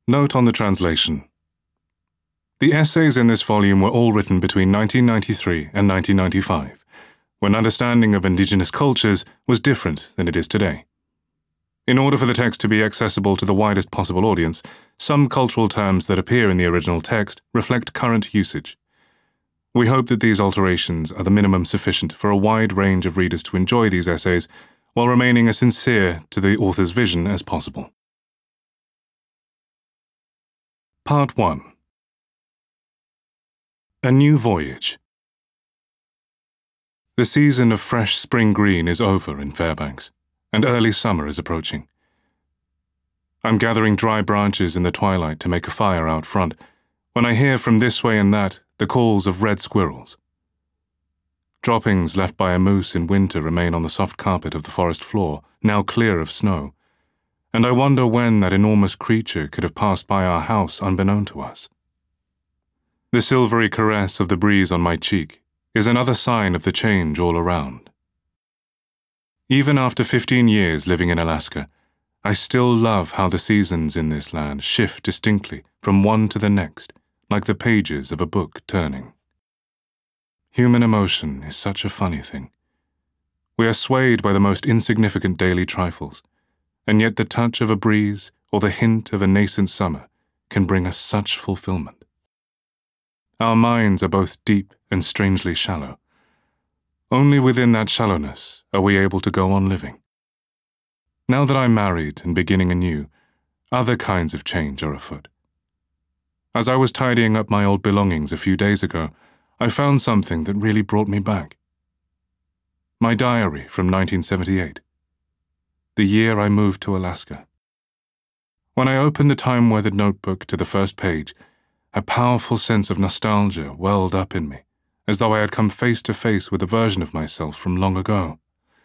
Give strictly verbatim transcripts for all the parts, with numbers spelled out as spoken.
Note on the translation. The essays in this volume were all written between nineteen ninety-three and nineteen ninety-five, when understanding of indigenous cultures was different than it is today. In order for the text to be accessible to the widest possible audience, some cultural terms that appear in the original text reflect current usage. We hope that these alterations are the minimum sufficient for a wide range of readers to enjoy these essays while remaining as sincere to the author's vision as possible. Part one. A New Voyage. The season of fresh spring green is over in Fairbanks, and early summer is approaching. I'm gathering dry branches in the twilight to make a fire out front, when I hear from this way and that the calls of red squirrels. Droppings left by a moose in winter remain on the soft carpet of the forest floor, now clear of snow, and I wonder when that enormous creature could have passed by our house unbeknown to us. The silvery caress of the breeze on my cheek is another sign of the change all around. Even after fifteen years living in Alaska, I still love how the seasons in this land shift distinctly from one to the next, like the pages of a book turning. Human emotion is such a funny thing. We are swayed by the most insignificant daily trifles, and yet the touch of a breeze or the hint of a nascent summer can bring us such fulfillment. Our minds are both deep and strangely shallow. Only within that shallowness are we able to go on living. Now that I'm married and beginning anew, other kinds of change are afoot. As I was tidying up my old belongings a few days ago, I found something that really brought me back. My diary from nineteen seventy-eight, the year I moved to Alaska. When I opened the time-weathered notebook to the first page, a powerful sense of nostalgia welled up in me, as though I had come face to face with a version of myself from long ago.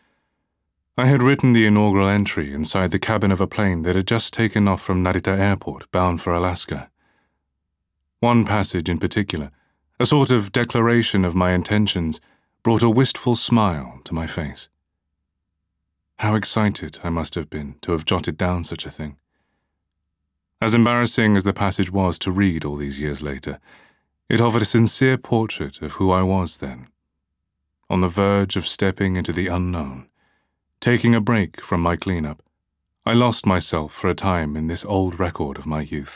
I had written the inaugural entry inside the cabin of a plane that had just taken off from Narita Airport, bound for Alaska. One passage in particular, a sort of declaration of my intentions, brought a wistful smile to my face. How excited I must have been to have jotted down such a thing. As embarrassing as the passage was to read all these years later, it offered a sincere portrait of who I was then, on the verge of stepping into the unknown. Taking a break from my cleanup, I lost myself for a time in this old record of my youth.